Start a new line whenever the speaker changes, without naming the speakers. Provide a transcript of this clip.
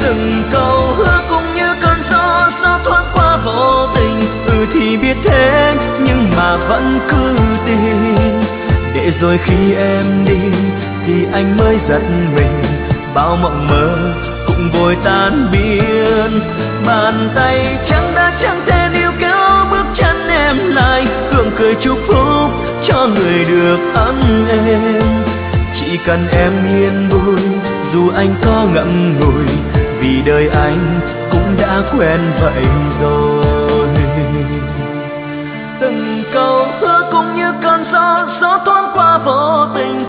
từng câu hứa cũng như cơn gió thoáng qua vô tình. Thì biết thế nhưng mà vẫn cứ tin, để rồi khi em đi thì anh mới giật mình, bao mộng mơ cũng vội tan biến. Bàn tay trắng đã chẳng thể níu kéo bước chân em lại, gượng cười chúc phúc cho người được ấm êm. Chỉ cần em yên vui dù anh có ngậm ngùi, vì đời anh cũng đã quen vậy rồi.